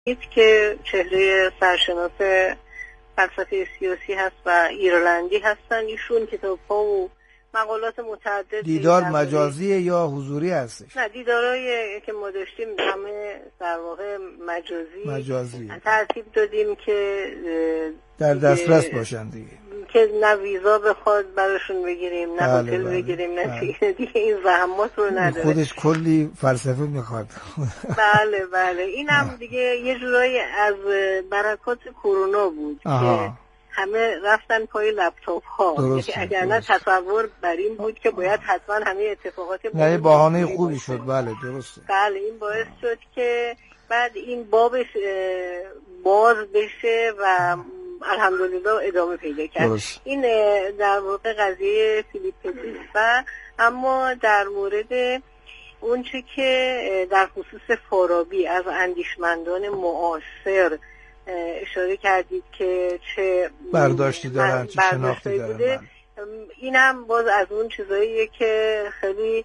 که چهره سرشناس فلسفه سیاسی هست و ایرلندی هستن. ایشون کتاب‌ها و مقالات متعدد دیدار مجازی یا حضوری هستش؟ نه، دیدارایی که ما داشتیم همه در واقع مجازی ترتیب دادیم که در دسترس باشن دیگه، که نه ویزا بخواد براشون بگیریم نه هتل بگیریم نه دیگه این زحمات رو نداره. خودش کلی فلسفه میخواد. بله اینم دیگه یه جورایی از برکات کرونا بود که همه رفتن پای لپتاپ ها، اگر نه تصور بر این بود که باید حتما همه اتفاقات نه بهانه خوبی شد. بله درسته. بله این باعث شد که بعد این بابش باز بشه و الحمدلله ادامه پیدا کرد. این در واقع قضیه فیلیپیدیس. و اما در مورد اونچه که در خصوص فارابی از اندیشمندان معاصر اشاره کردید که چه برداشتی دارن چه شناختی دارن، اینم باز از اون چیزاییه که خیلی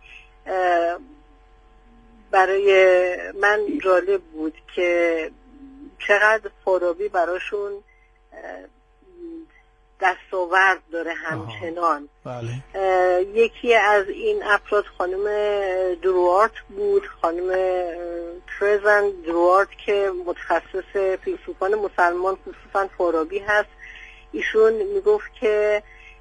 برای من جالب بود که چقدر فارابی براشون دستاورد داره همچنان. بله. یکی از این افراد خانم دروارت بود، خانم ترزن دروارت که متخصص فیلسوفان مسلمان خصوصا فارابی هست. ایشون میگفت که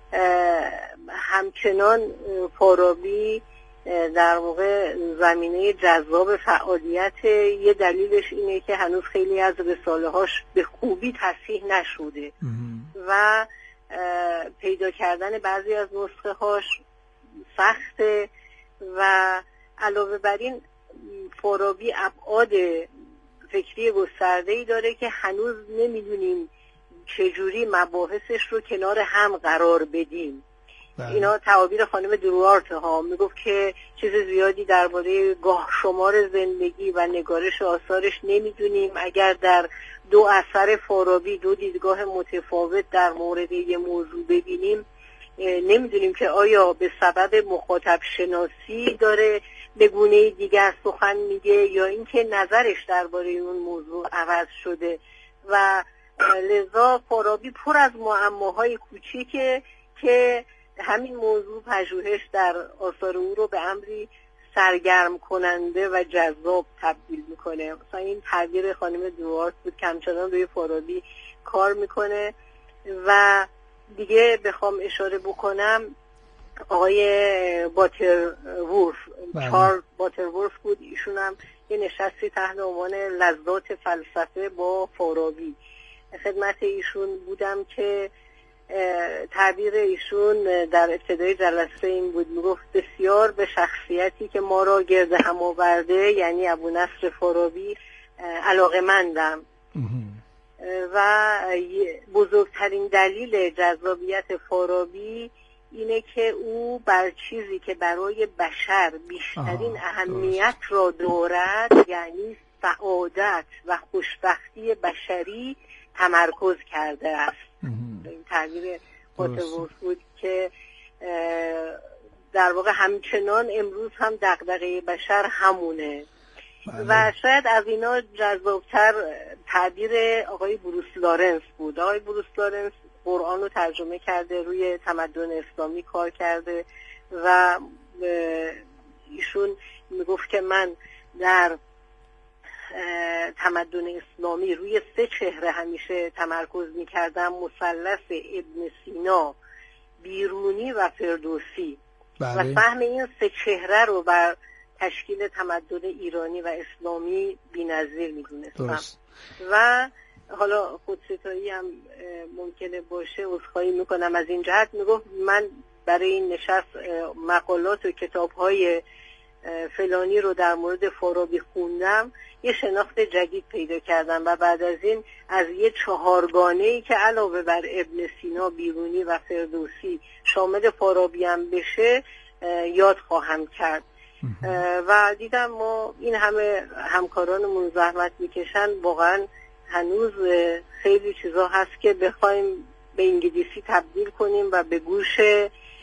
همچنان فارابی در واقع زمینه جذاب فعالیت، یه دلیلش اینه که هنوز خیلی از رساله هاش به خوبی تصحیح نشده و پیدا کردن بعضی از نسخه هاش سخته و علاوه بر این فارابی ابعاد فکری گسترده‌ای داره که هنوز نمیدونیم چجوری مباحثش رو کنار هم قرار بدیم. اینا تعابیر خانم دروارت ها. میگفت که چیز زیادی درباره گاه شمار زندگی و نگارش آثارش نمیدونیم. اگر در دو اثر فارابی دو دیدگاه متفاوت در مورد یه موضوع ببینیم، نمیدونیم که آیا به سبب مخاطب شناسی داره به گونه دیگر سخن میگه یا اینکه نظرش درباره اون موضوع عوض شده. و لذا فارابی پر از معماهای کوچیکه که همین موضوع پژوهش در آثار او رو به امری سرگرم کننده و جذاب تبدیل میکنه. مثلا این تعبیر خانم دروارت بود که همچنان روی فارابی کار میکنه. و دیگه بخوام اشاره بکنم آقای باترورف، چارلز باترورف بود. ایشون هم یه نشستی تحت عنوان لذات فلسفه با فارابی خدمت ایشون بودم که تعبیر ایشون در ابتدای جلسه این بود، میگفت بسیار به شخصیتی که ما را گرد هم آورده یعنی ابونصر فارابی علاقه‌مندم و بزرگترین دلیل جذابیت فارابی اینه که او بر چیزی که برای بشر بیشترین اهمیت را دارد یعنی سعادت و خوشبختی بشری تمرکز کرده است. این تعبیر باترورف بود که در واقع همچنان امروز هم دغدغه بشر همونه. و شاید از اینا جذابتر تعبیر آقای بروس لارنس بود. آقای بروس لارنس قرآن رو ترجمه کرده، روی تمدن اسلامی کار کرده و ایشون میگفت که من در تمدن اسلامی روی 3 چهره همیشه تمرکز میکردم: مثلث ابن سینا، بیرونی و فردوسی. و فهم این 3 چهره رو بر تشکیل تمدن ایرانی و اسلامی بی‌نظیر میدونستم. و حالا خودستایی هم ممکنه باشه، عذرخواهی میکنم از این جهت. میگفت من برای این نشست مقالات و کتاب‌های فلانی رو در مورد فارابی خوندم، یه شناخت جدید پیدا کردم و بعد از این از یه 4گانه‌ای که علاوه بر ابن سینا، بیرونی و فردوسی شامل فارابی هم بشه یاد خواهم کرد. و دیدم ما این همه همکارانمون زحمت میکشن، واقعا هنوز خیلی چیزا هست که بخوایم به انگلیسی تبدیل کنیم و به گوش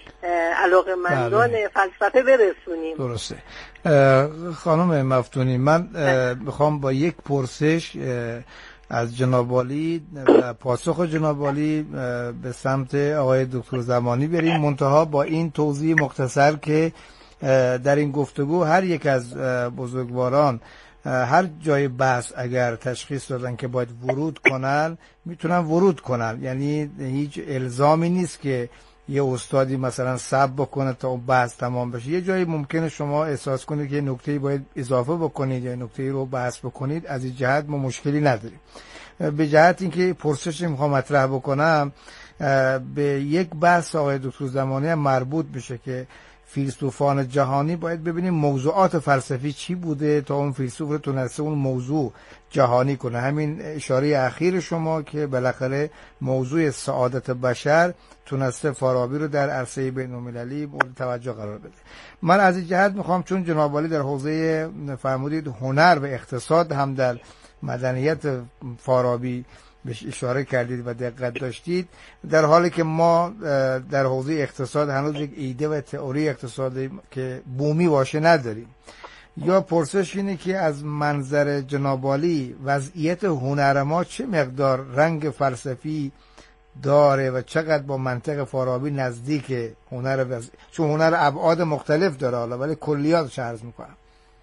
علاقه‌مندان فلسفه برسونیم. درسته. خانم مفتونی، من میخوام با یک پرسش از جناب عالی و پاسخ جناب عالی به سمت آقای دکتر زمانی بریم، منتها با این توضیح مختصر که در این گفتگو هر یک از بزرگواران هر جای بحث اگر تشخیص دادن که باید ورود کنن میتونن ورود کنن، یعنی هیچ الزامی نیست که یه استادی مثلا صبر بکنه تا اون بحث تمام بشه. یه جایی ممکنه شما احساس کنید که نکته‌ای باید اضافه بکنید یا نکته‌ای رو بحث بکنید، از این جهت ما مشکلی نداریم. به جهت اینکه پرسشی میخوام مطرح بکنم به یک بحث آقای دکتر زمانی هم مربوط بشه که فیلسوفان جهانی باید ببینیم موضوعات فلسفی چی بوده تا اون فیلسوف تونسته اون موضوع جهانی کنه. همین اشاره اخیر شما که بالاخره موضوع سعادت بشر تونسته فارابی رو در عرصه بین‌المللی مورد توجه قرار بده. من از این جهت میخوام، چون جناب عالی در حوزه فرمودید هنر و اقتصاد هم در مدنیت فارابی بهش اشاره کردید و دقت داشتید، در حالی که ما در حوزه اقتصاد هنوز یک ایده و تئوری اقتصادی که بومی باشه نداریم، یا پرسش اینه که از منظر جناب عالی وضعیت هنر ما چه مقدار رنگ فلسفی داره و چقدر با منطق فارابی نزدیک هنر چون هنر ابعاد مختلف داره حالا، ولی کلیاتش عرض میکنم.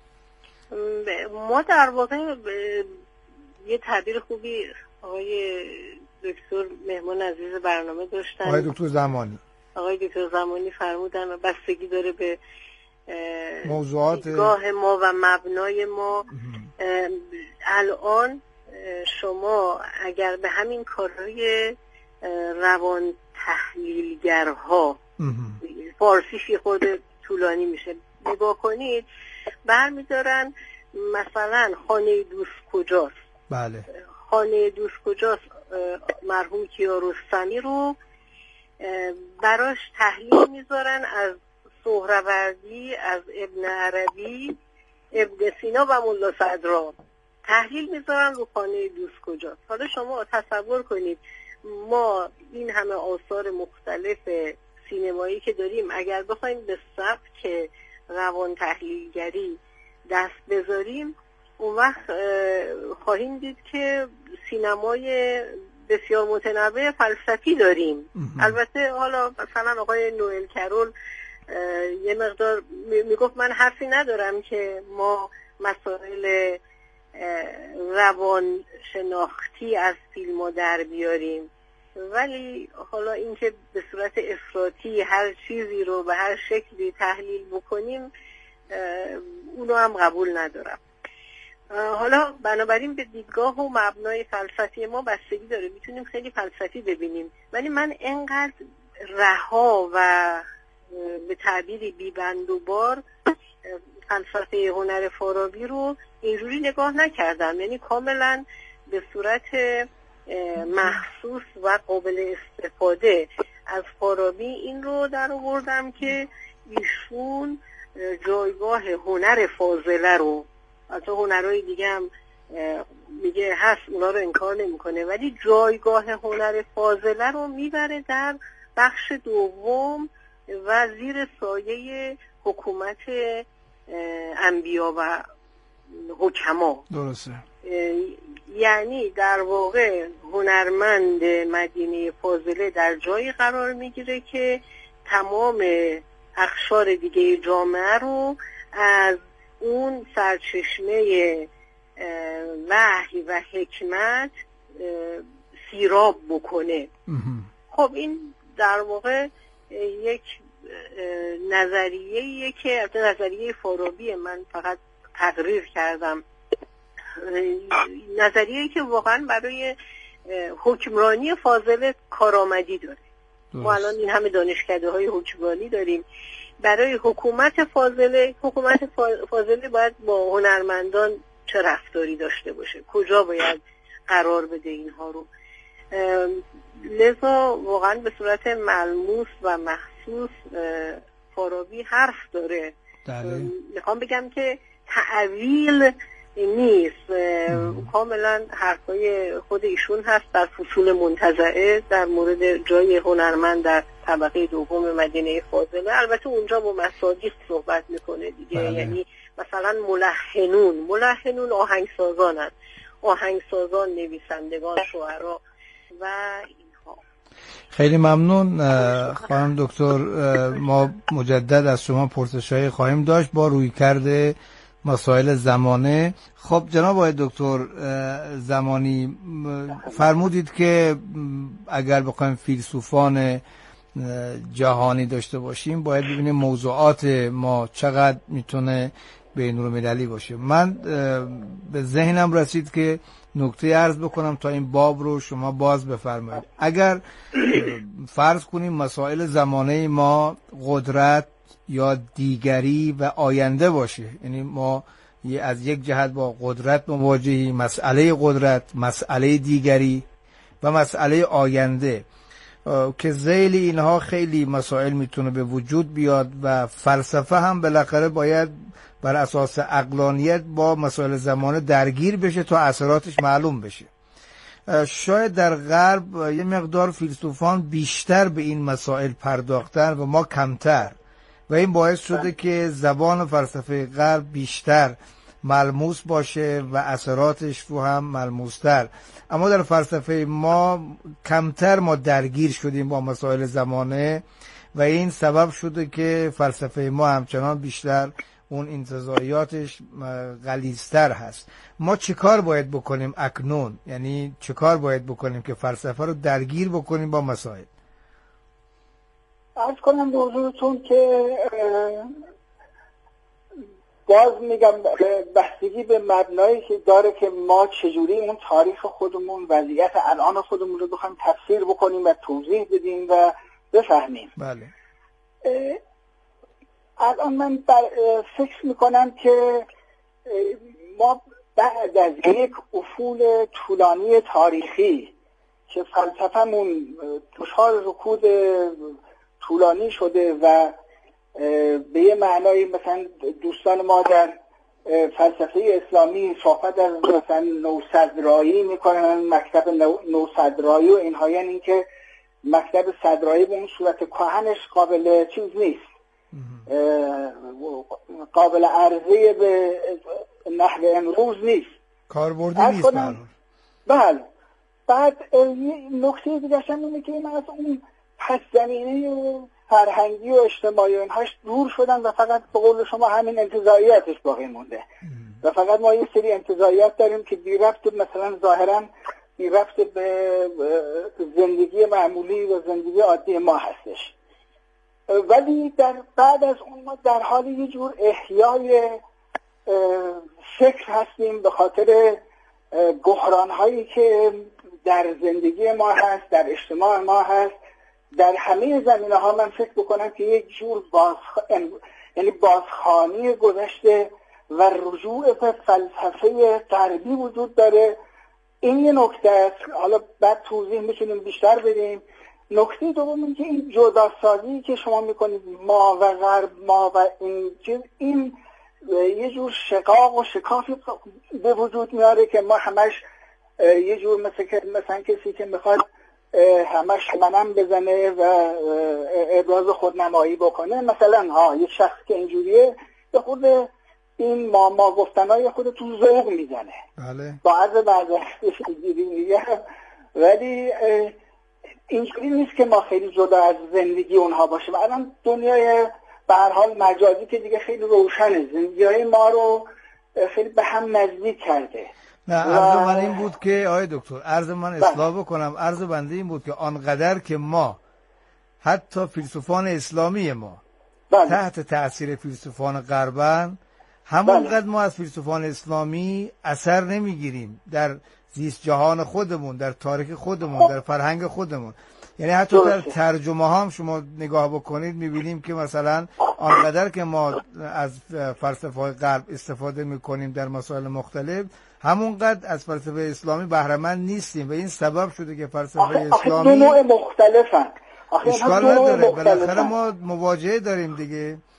ما در واقع یه تعبیر خوبی آقای دکتر مهمان عزیز برنامه داشتن، آقای دکتر زمانی فرمودن و بستگی داره به موضوعات دیدگاه ما و مبنای ما. الان شما اگر به همین کارهای روان تحلیلگرها، فارسیش یه خورده طولانی میشه، نگاه کنید، برمیدارن مثلا خانه دوست کجاست. بله. خانه دوست کجاست مرحوم کیارستمی رو براش تحلیل میذارن از سهروردی، از ابن عربی، ابن سینا و ملا صدرا، تحلیل میذارن رو خانه دوست کجاست. حالا شما تصور کنید ما این همه آثار مختلف سینمایی که داریم، اگر بخوایم به سبک روان تحلیلگری دست بذاریم، اون وقت خواهیم دید که سینمای بسیار متنوع فلسفی داریم. البته حالا مثلا آقای نوئل کرول یه مقدار میگفت من حرفی ندارم که ما مسائل روان شناختی از فیلم ها در بیاریم، ولی حالا اینکه به صورت افراطی هر چیزی رو به هر شکلی تحلیل بکنیم اونو هم قبول ندارم. حالا بنابراین به دیدگاه و مبنای فلسفی ما بستگی داره، میتونیم خیلی فلسفی ببینیم، ولی من انقدر رها و به تعبیری بیبند و بار فلسفه هنر فارابی رو اینجوری نگاه نکردم، یعنی کاملا به صورت محسوس و قابل استفاده از فارابی این رو در آوردم که ایشون جایگاه هنر فاضله رو، البته هنرهای دیگه هم میگه هست، اونا رو انکار نمیکنه، ولی جایگاه هنر فاضله رو میبره در بخش دوم و زیر سایه حکومت انبیا و حکما. درسته. یعنی در واقع هنرمند مدینه فاضله در جایی قرار میگیره که تمام اقشار دیگه جامعه رو از اون سرچشمه وحی و حکمت سیراب بکنه. خب این در واقع یک نظریه‌ایه که البته نظریه فارابیه، من فقط تقریر کردم، نظریه‌ای که واقعا برای حکمرانی فاضله کارآمدی داره. ما الان این همه دانشکده‌های حکمرانی داریم. برای حکومت فاضله باید با هنرمندان چه رفتاری داشته باشه، کجا باید قرار بده اینها رو. لذا واقعا به صورت ملموس و محسوس فارابی حرف داره. میخوام بگم که تعویل نیست. کاملا حرفای خود ایشون هست در فصول منتزعه در مورد جای هنرمند در طبقه دوم مدینه فاضله. البته اونجا با مصادیق صحبت میکنه دیگه. یعنی مثلا ملحنون آهنگسازانن، آهنگسازان، نویسندگان، شاعرا و اینها. خیلی ممنون خانم دکتر. ما مجدد از شما پرسش‌های خواهیم داشت با رویکرد مسائل زمانه. خب جناب آقای دکتر زمانی، فرمودید که اگر بخوایم فیلسوفان جهانی داشته باشیم باید ببینیم موضوعات ما چقدر میتونه بین‌المللی باشه. من به ذهنم رسید که نکته عرض بکنم تا این باب رو شما باز بفرمایید. اگر فرض کنیم مسائل زمانه ما قدرت یا دیگری و آینده باشه، یعنی ما از یک جهت با قدرت مواجهی، مسئله قدرت، مسئله دیگری و مسئله آینده که ذیل اینها خیلی مسائل میتونه به وجود بیاد و فلسفه هم بالاخره باید بر اساس عقلانیت با مسائل زمانه درگیر بشه تا اثراتش معلوم بشه. شاید در غرب یه مقدار فیلسوفان بیشتر به این مسائل پرداختن و ما کمتر و این باعث شده که زبان فلسفه غرب بیشتر ملموس باشه و اثراتش رو هم ملموستر. اما در فلسفه ما کمتر ما درگیر شدیم با مسائل زمانه و این سبب شده که فلسفه ما همچنان بیشتر اون انتزاعیاتش غلیظتر هست. ما چه کار باید بکنیم اکنون؟ یعنی چه کار باید بکنیم که فلسفه رو درگیر بکنیم با مسائل؟ عرض کنم به حضورتون که باز میگم بستگی به مبنایی که داره که ما چجوری اون تاریخ خودمون، وضعیت الان خودمون رو بخوایم تفسیر بکنیم و توضیح بدیم و بفهمیم. بله. الان من فکر میکنم که ما بعد از یک افول طولانی تاریخی که فلسفه‌مون دچار رکود طولانی شده و به یه معنای مثلا دوستان ما در فلسفه اسلامی صحبت از مثلا نوصدرایی میکنن، مکتب نوصدرایی و اینها، یعنی این که مکتب صدرایی به اون صورت کهنش قابل چیز نیست، قابل عرضه به نحو امروز نیست، کاربردی نیست. بله. بعد نکته دیگه هم اینه که من از اون پس زمینه و فرهنگی و اجتماعی و اینهاش دور شدن و فقط به قول شما همین انتزاعیاتش باقی مونده و فقط ما یه سری انتزاعیات داریم که بی ربط، مثلا ظاهرا بی ربط به زندگی معمولی و زندگی عادی ما هستش. ولی بعد از اون ما در حال یه جور احیای فکر هستیم به خاطر بحران هایی که در زندگی ما هست، در اجتماع ما هست، در همه زمینه ها. من فکر بکنم که یک جور یعنی بازخوانی گذشته و رجوع به فلسفه غربی وجود داره. این یه نکته است، حالا بعد توضیح میتونیم بیشتر بدیم. نکته دوم این که این جداسازی که شما میکنید ما و غرب، ما و این چیز، این یه جور شقاق و شکافی به وجود میاره که ما همش یه جور مثلا کسی که میخواد همش منم بزنه و ابراز خودنمایی بکنه، مثلا یک شخص که اینجوریه به خود این ما گفتنهای خود تو ذوق میزنه. بله. با عرض برداشتش اینجوری میگه، ولی اینجوری نیست که ما خیلی جدا از زندگی اونها باشیم. الان دنیای به هر حال مجازی که دیگه خیلی روشنه، زندگی‌های ما رو خیلی به هم نزدیک کرده. نه، عرض من این بود که آقای دکتر، عرض من اصلاح بکنم، عرض بنده این بود که آنقدر که ما حتی فیلسوفان اسلامی ما تحت تأثیر فیلسوفان غربن، همونقدر ما از فیلسوفان اسلامی اثر نمیگیریم در زیست جهان خودمون، در تاریخ خودمون، در فرهنگ خودمون. یعنی حتی در ترجمه ها هم شما نگاه بکنید میبینیم که مثلا آنقدر که ما از فلسفه های غرب استفاده میکنیم در مسائل مختلف، همونقدر از فلسفه اسلامی بهره‌مند نیستیم و این سبب شده که فلسفه اسلامی دو نوع مختلفن. اشکال نداره، بالاخره ما مواجهه داریم دیگه.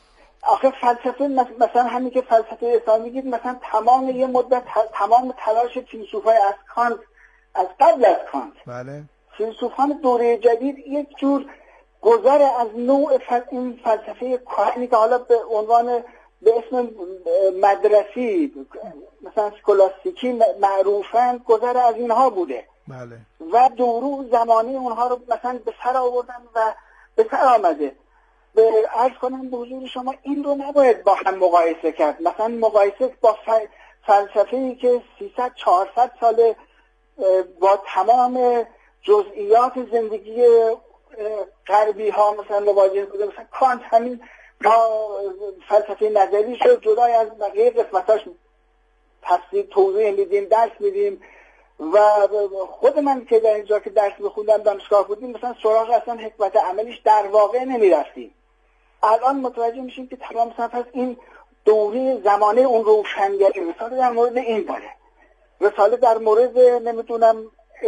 آخه فلسفه مثلا همین که فلسفه اسلامی میگید، مثلا تمام یه مدت تمام تلاش فیلسوفای از کانت، از قبل از کانت، بله، فیلسوفان دوره جدید یک جور گذر از نوع این فلسفه کهنی که حالا به عنوان به اسم مدرسی مثلا سکولاستیکی معروفن، گذر از اینها بوده. بله. و دورو زمانی اونها رو مثلا به سر آوردن و به سر آمده. به عرض کنم به حضور شما این رو نباید با هم مقایسه کرد. مثلا مقایسه با فلسفه‌ای که 300-400 ساله با تمام جزئیات زندگی غربی ها مثلا مواجه بوده. مثلا کانت همین با فلسفه نظری شد، جدای از بقیه قسمتاش تفسیر توضیح میدیم، درس میدیم. و خود من که در اینجا که درس میخوندم دانشگاه بودیم، مثلا سراغ اصلا حکمت عملیش در واقع نمیرفتیم. الان متوجه میشیم که تمام مثلا پس این دوره زمانه اون روشنگری رساله در مورد این داره، رساله در مورد نمیدونم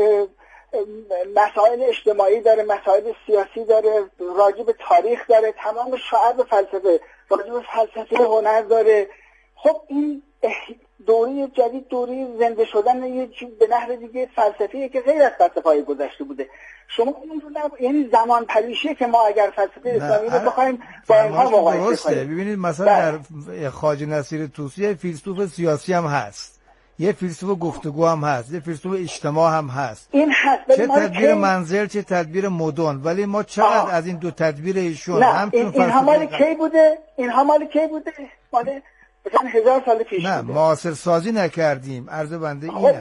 مسائل اجتماعی داره، مسائل سیاسی داره، راجع به تاریخ داره، تمام شعب فلسفه، راجع به فلسفه هنر داره. خب این دوره جدید دوره زنده شدن یه به نحو دیگه فلسفیه که غیر از فلسفه‌های گذشته بوده. شما اون رو یعنی زمان پریشیه که ما اگر فلسفه اسلامی رو بخوایم با اینها مقایسه کنیم. ببینید مثلا در خواجه نصیر طوسی فیلسوف سیاسی هم هست، یه فیلسوف گفتگو هم هست، یه فیلسوف اجتماع هم هست. این هست. چه تدبیر منزل چه تدبیر مدن، ولی ما چقدر از این دو تدبیر ایشون همچون این مال کی بوده؟ اینها مال کی بوده؟ مال مثلا 1000 سال پیش نه بوده. معاصر سازی نکردیم. عرض بنده اینه.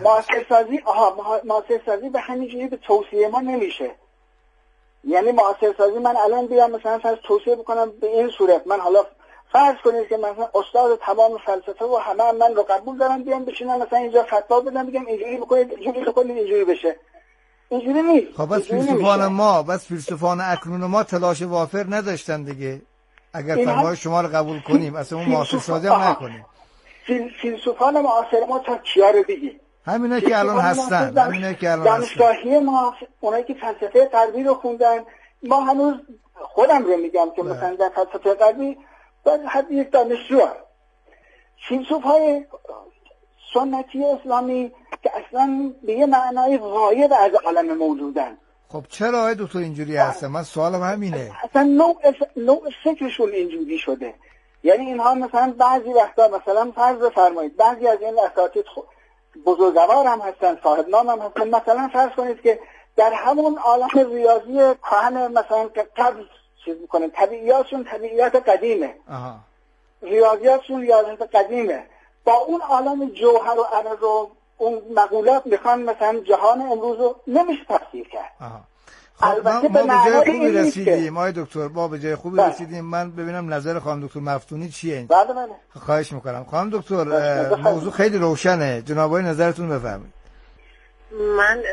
معاصر سازی به همین جوری به توصیه ما نمیشه. یعنی معاصر سازی من الان بیام مثلا فرض توصیه بکنم به این صورت، من حالا فرض کنید که مثلا استاد تمام فلسفه و همه من رو قبول دارم، بیام بشینم مثلا اینجا فتوا بدم بگم اینجوری بکنید، اینجوری بکنید، اینجوری بشه. اینجوری نیست. خب بس فیلسوفان اکنون ما تلاش وافر نداشتن دیگه. اگر فرمای شما رو قبول کنیم اصلا اون معاصر سازی هم نکنیم. فیلسوفان معاصر ما تا کیا رو بگیم؟ همینه که الان هستن. دانشگاهی ما، اونایی که فلسفه غربی رو خوندن، ما هنوز خودم رو میگم که مثلا در فلسفه غربی در حد یک دانشجو، فیلسوف‌های سنتی اسلامی که اصلا به یه معنای غایب از عالم موجودن. خب چرا دکتر اینجوری هستن؟ من سوالم همینه. اصلا نوع فکرشون اینجوری شده. یعنی اینها مثلا بعضی وقتا مثلا فرض بفرمایید بعضی از این اساتید بزرگوار هم هستن، صاحب نام هم هستن. مثلا فرض کنید که در همون عالم ریاضی کهن مثلا قبل چیز میکنن، طبیعیاتشون طبیعیات قدیمه، ریاضیاتشون ریاضیات قدیمه، با اون عالم جوهر و عرض و اون مقولات میخوان مثلا جهان امروز رو نمیشه تفسیر کرد. خب ما به جای خوبی رسیدیم آقای دکتر، ما به جای خوبی رسیدیم. من ببینم نظر خانم دکتر مفتونی چیه این؟ بله. خواهش میکنم خانم دکتر، موضوع خیلی روشنه، جناب آقای نظرتون بفرمایید. من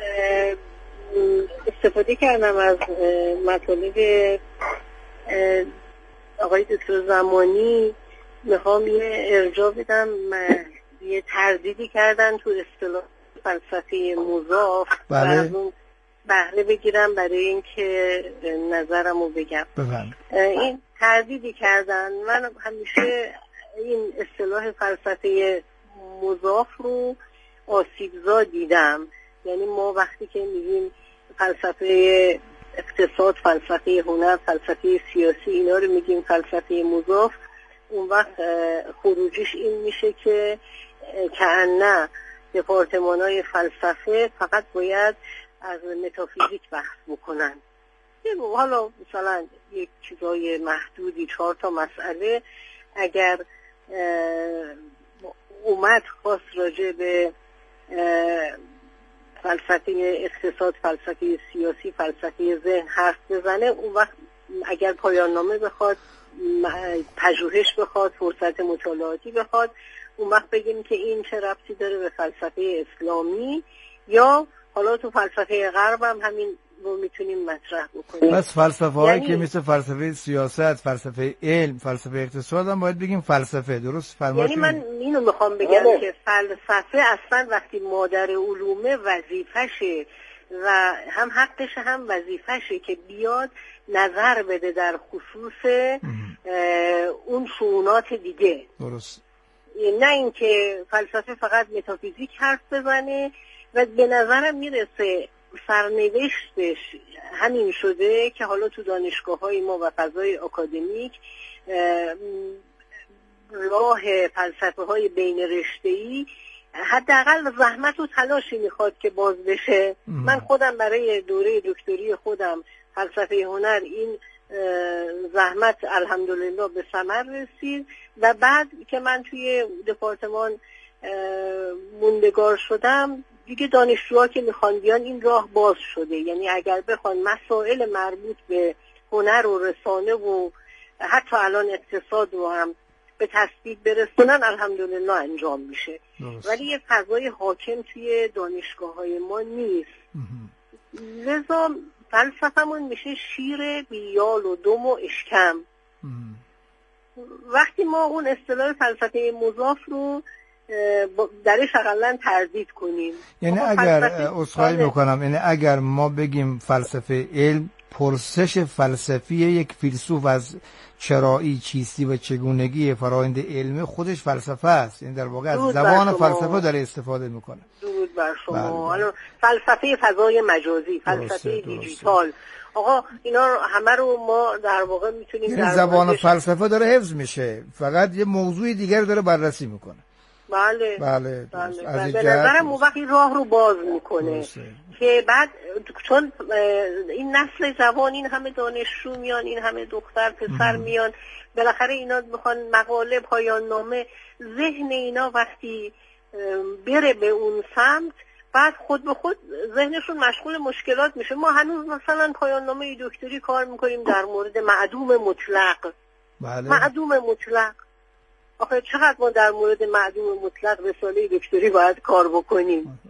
استفاده کردم از مطالب آقای دکتر زمانی، میخوام یه ارجاع بدم. یه تردیدی کردن تو اصطلاح فلسفه مضاف. بله. بهره بگیرم برای اینکه نظرمو بگم. این تردیدی کردن. من همیشه این اصطلاح فلسفه مضاف رو آسیبزا دیدم. یعنی ما وقتی که میگیم فلسفه اقتصاد، فلسفه هنر، فلسفه سیاسی، اینا رو میگیم فلسفه مضاف، اون وقت خروجیش این میشه که کأنه دپارتمان‌های فلسفه فقط باید از متافیزیک بحث بکنن. حالا مثلا یک چیزای محدودی 4 تا مسئله اگر اومد خواست راجع به فلسفه اقتصاد، فلسفه سیاسی، فلسفه ذهن حرف بزنه، اون وقت اگر پایان نامه بخواد، پژوهش بخواد، فرصت مطالعاتی بخواد، اون وقت بگیم که این چه ربطی داره به فلسفه اسلامی، یا حالا تو فلسفه غرب هم همین رو میتونیم مطرح بکنیم. بس فلسفه هایی که مثل فلسفه سیاست، فلسفه علم، فلسفه اقتصاد هم باید بگیم فلسفه. درست فرمایید؟ یعنی من اینو میخوام بگم که فلسفه اصلا وقتی مادر علومه وظیفشه و هم حقشه هم وظیفشه که بیاد نظر بده در خصوص اون شؤونات دیگه. درست. نه اینکه فلسفه فقط متافیزیک حرف بزنه. و به نظرم میرسه سرنوشتش همین شده که حالا تو دانشگاه‌های ما و فضای آکادمیک راه فلسفه‌های بین رشته‌ای حداقل زحمت و تلاشی میخواد که باز بشه. من خودم برای دوره دکتری خودم فلسفه هنر این زحمت الحمدلله به ثمر رسید و بعد که من توی دپارتمان موندگار شدم دیگه دانشجوها که میخوان بیان این راه باز شده. یعنی اگر بخوان مسائل مربوط به هنر و رسانه و حتی الان اقتصاد رو هم به تثبیت برسونن الحمدلله انجام میشه. ولی یه فضای حاکم توی دانشگاه‌های ما نیست. لذا فلسفه‌مون میشه شیر بیال و دم و اشکم. وقتی ما اون اصطلاح فلسفه مضاف رو درش اقلن تردید کنیم، یعنی اگر عذرخواهی میکنم، یعنی اگر ما بگیم فلسفه علم پرسش فلسفی یک فیلسوف از چرایی، چیستی و چگونگی فرآیند علمی خودش فلسفه است. یعنی در واقع از زبان فلسفه داره استفاده میکنه. درود بر شما. حالا فلسفه فضای مجازی، فلسفه دیجیتال، آقا اینا همه رو ما در واقع میتونیم در زبان فلسفه داره حفظ میشه، فقط یه موضوع دیگر داره بررسی میکنه. بله. از به نظرم اون وقت راه رو باز میکنه که بعد چون این نسل جوان، این همه دانشجو میان، این همه دختر پسر میان، بالاخره اینا میخوان مقاله، پایان نامه، ذهن اینا وقتی بره به اون سمت بعد خود به خود ذهنشون مشغول مشکلات میشه. ما هنوز مثلا پایان نامه دکتری کار میکنیم در مورد معدوم مطلق. معدوم مطلق، آخه چقدر ما در مورد معدوم مطلق رساله دکتری باید کار بکنیم.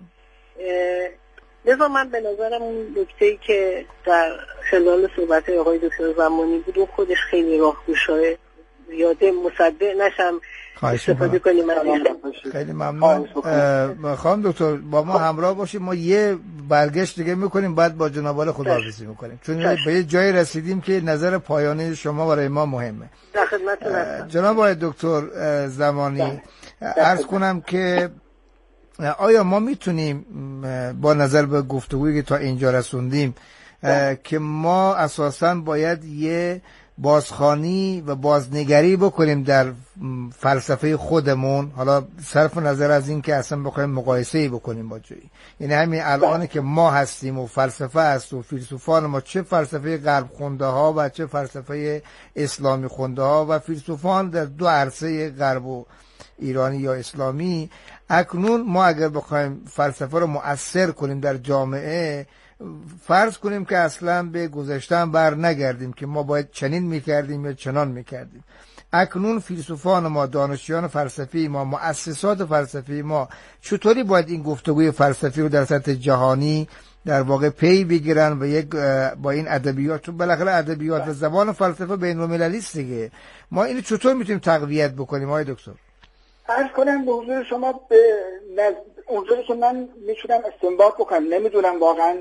لذا من به نظرم اون نکته‌ای که در خلال صحبت آقای دکتر زمانی بود خودش خیلی راهگشای، زیاده مصدق نشم استفاده کنیم. خیلی ممنون. خانم دکتر با ما همراه باشیم، ما یه برگشت دیگه میکنیم بعد با جناب عالی خداحافظی میکنیم، چون به یه جایی رسیدیم که نظر پایانی شما برای ما مهمه. در خدمتتون هستم. جناب آقای دکتر زمانی، عرض کنم که آیا ما میتونیم با نظر به گفتگویی که تا اینجا رسوندیم که ما اساساً باید یه بازخوانی و بازنگری بکنیم در فلسفه خودمون، حالا صرف نظر از این که اصلا بخوایم مقایسه‌ای بکنیم با جایی، یعنی همین الان که ما هستیم و فلسفه هست و فیلسوفان ما، چه فلسفه غرب خونده ها و چه فلسفه اسلامی خونده ها و فیلسوفان در دو عرصه غرب و ایرانی یا اسلامی، اکنون ما اگر بخوایم فلسفه رو مؤثر کنیم در جامعه، فرض کنیم که اصلا به گذشته هم بر نگردیم که ما باید چنین میکردیم یا چنان میکردیم. اکنون فیلسوفان ما، دانشجویان فلسفی ما، مؤسسات فلسفی ما چطوری باید این گفتگوی فلسفی رو در سطح جهانی در واقع پی بگیرن و یک با این ادبیات، چون بالاخره ادبیات و زبان فلسفه بین‌المللی است دیگه، ما اینو چطور میتونیم تقویت بکنیم آقای دکتر؟ عرض کنم به حضور شما به اونجوری که من میتونم استنباط بکنم، نمیدونم واقعا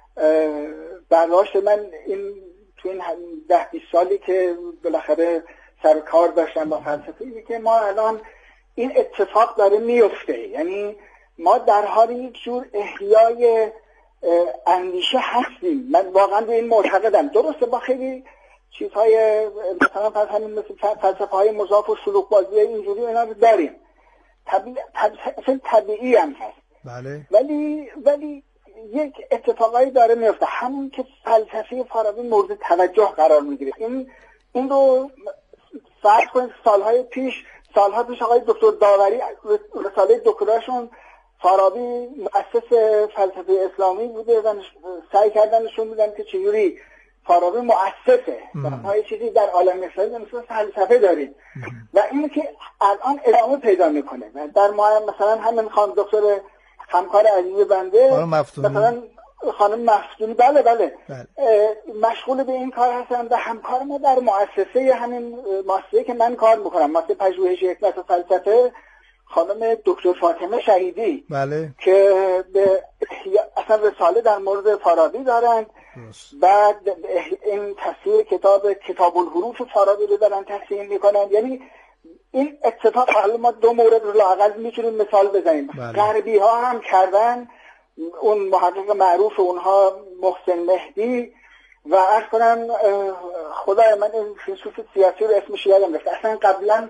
برداشت من این تو این 10-20 سالی که بالاخره سر کار داشتم با فلسفه اینه که ما الان این اتفاق داره میفته، یعنی ما در حال یک جور احیای اندیشه هستیم. من واقعا به این معتقدم. درسته با خیلی چیزهای مثلا فلسفه های مضاف و سلوک بازی اینجوری اینا رو داریم، طبیعی هم هست. بله. ولی یک اتفاقایی داره میفته، همون که فلسفه فارابی مورد توجه قرار میگیره. این رو فرض کنید سالها پیش آقای دکتر داوری رساله دکتراشون فارابی مؤسس فلسفه اسلامی بوده و سعی کردن نشون بدن که چجوری فارابی مؤسسه و یه چیزی در عالم اسلامی مثل فلسفه داریم و اینو که الان ادامه پیدا میکنه. در مثلا همین خانم دکتر همکار عزیز بنده، مثلا خانم مفتونی، بله مشغول به این کار هستن و همکار ما در مؤسسه، همین مؤسسه که من کار میکنم، مؤسسه پژوهش حکمت و فلسفه، خانم دکتر فاطمه شهیدی، بله، که اصلا رساله در مورد فارابی دارند بعد این تصحیح کتاب الحروف فارابی رو دارن تصحیح میکنن. یعنی این اتفاق، حالا ما دو مورد رو لااقل میتونیم مثال بزنیم. غربی ها هم کردن، اون محقق معروف اونها محسن مهدی، و عرض کنم خدای من این فیلسوف سیاسی رو اسمش یادم رفت، اصلا قبلا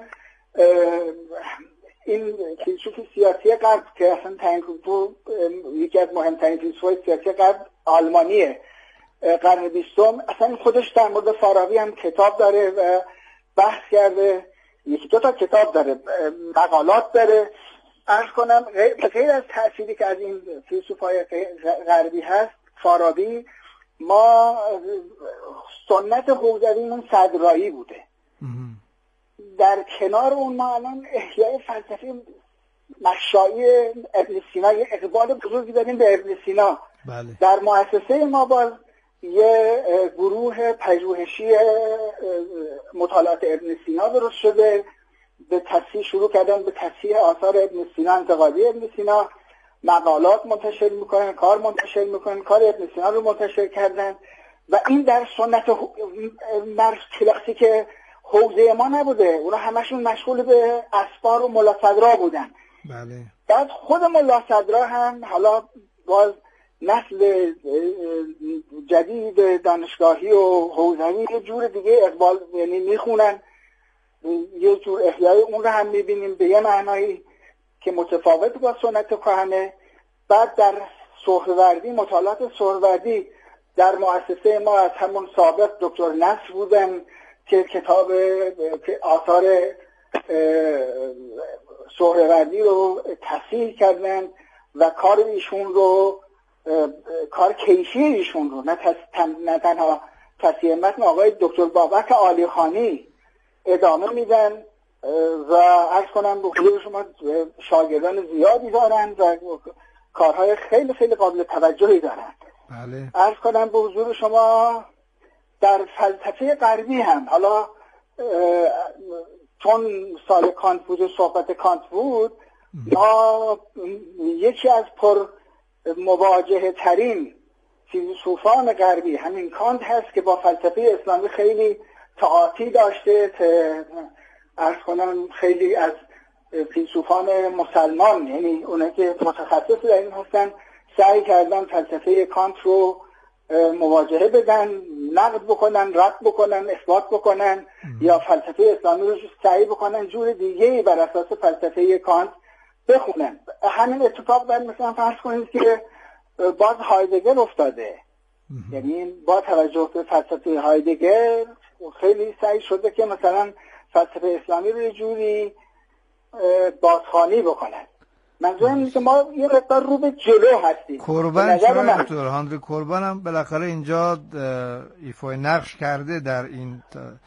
این فیلسوف سیاسی غرب که اصلا یکی از مهمترین فیلسوفای سیاسی غرب آلمانیه قرن 20، اصلا خودش در مورد فارابی هم کتاب داره و بحث کرده، یکی دو تا کتاب داره، مقالات داره. عرض کنم غیر از تأثیری که از این فیلسوفای غربی هست فارابی، ما سنت حوزویمون صدرایی بوده. در کنار اون ما الان احیای فلسفی مشایی ابن سینا، یه اقبال بزرگی داریم به ابن سینا. بله. در مؤسسه ما باز یه گروه پژوهشی مطالعات ابن سینا درست شده، به تصحیح شروع کردن، به تصحیح آثار ابن سینا، انتقادی ابن سینا، مقالات منتشر میکنن، کار منتشر میکنن، کار ابن سینا رو منتشر کردن. و این در سنت در کلاسیک حوزه ما نبوده، اونا همشون مشغول به اسفار و ملا صدرا بودن. بله. بعد خود ملا صدرا هم حالا باز نسل جدید دانشگاهی و حوزوی یه جور دیگه اقبال، یعنی میخونن، یه جور احیای اون رو هم میبینیم به یه معنایی که متفاوت با سنت کهنه. بعد در سهروردی، مطالعات سهروردی در مؤسسه ما از همون سابق دکتر نصر بودن که کتاب آثار سهروردی رو تصحیح کردن و کار ایشون رو، کار کیفی ایشون رو، نه تنها تصحیح متن آقای دکتر بابک عالیخانی ادامه میدن و عرض کنم به حضور شما شاگردان زیادی دارن و کارهای خیلی خیلی قابل توجهی دارن. بله. عرض کنم به حضور شما در فلسفه غربی هم، حالا چون سال کانت بود و صحبت کانت بود، ما یکی از پر مواجهه ترین فیلسوفان غربی همین کانت هست که با فلسفه اسلامی خیلی تعاطی داشته. عرض کنم خیلی از فیلسوفان مسلمان، یعنی اونایی که متخصص در این هستن، سعی کردن فلسفه کانت رو مواجهه بدن، نقد بکنن، رد بکنن، اثبات بکنن، یا فلسفه اسلامی رو سعی بکنن جور دیگه‌ای بر اساس فلسفه کانت بخونن. همین اتفاق در مثلا فرض کنید که باز هایدگر افتاده، یعنی با توجه به فلسفه هایدگر خیلی سعی شده که مثلا فلسفه اسلامی رو یه جوری بازخوانی بکنن. منظورم اینه که ما یه مقدار رو به جلو هستیم. کوربن شما دکتر هانری کوربن هم بالاخره اینجا ایفای نقش کرده در این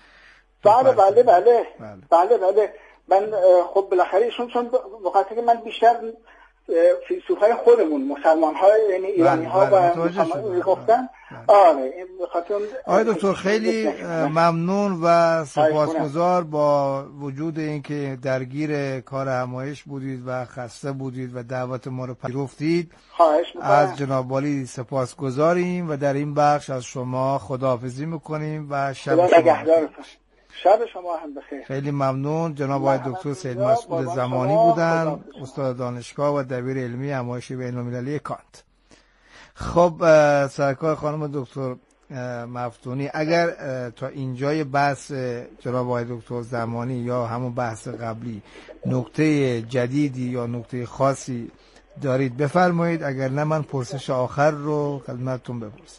بله. من خب بالاخره ایشون، چون وقتی که من بیشتر فیلسوفای خودمون مسلمان‌ها، یعنی ایرانی‌ها و مسلمان‌ها گفتن. آره، آقای دکتر خیلی ممنون و سپاسگزار با وجود اینکه درگیر کار همایش بودید و خسته بودید و دعوت ما رو پذیرفتید. از جناب والی سپاسگزاریم و در این بخش از شما خداحافظی می‌کنیم و شب شما هم بخیر. خیلی ممنون. جناب آقای دکتر سید مسعود زمانی بودن، استاد دانشگاه و دبیر علمی همایش بین‌المللی کانت. خب سرکار خانم دکتر مفتونی، اگر تا اینجای بحث جناب آقای دکتر زمانی یا همون بحث قبلی نکته جدیدی یا نکته خاصی دارید بفرمایید، اگر نه من پرسش آخر رو خدمتتون بپرسم.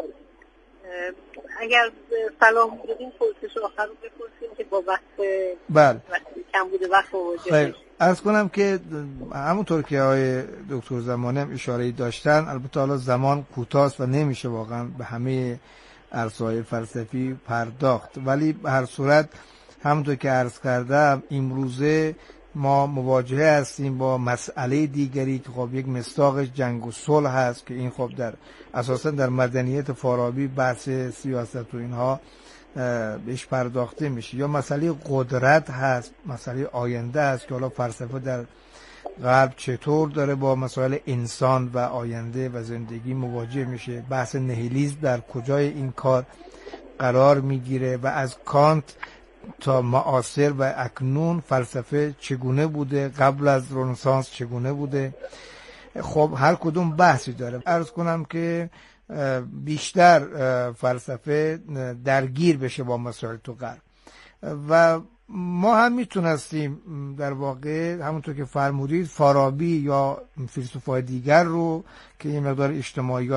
اگر صلاح بدین پرسش آخر رو بپرسیم که با وقت کم بوده وقت مواجهه. عرض کنم که همونطور که آقای دکتر زمانی هم اشاره‌ای داشتن، البته حالا زمان کوتاست و نمیشه واقعا به همه عرصه‌های فلسفی پرداخت، ولی به هر صورت همونطور که عرض کردم امروزه ما مواجهه هستیم با مسئله دیگری که خب یک مصداقش جنگ و صلح هست که این خب در اساسا در مدنیت فارابی بحث سیاست و اینها بهش پرداخته میشه، یا مسئله قدرت هست، مسئله آینده هست که حالا فلسفه در غرب چطور داره با مسائل انسان و آینده و زندگی مواجه میشه، بحث نهیلیسم در کجای این کار قرار میگیره و از کانت تا معاصر و اکنون فلسفه چگونه بوده، قبل از رنسانس چگونه بوده. خب هر کدوم بحثی داره. عرض کنم که بیشتر فلسفه درگیر بشه با مسائل تو غرب و ما هم میتونستیم در واقع همونطور که فرمودید فارابی یا فیلسوفای دیگر رو که یه مقدار اجتماعی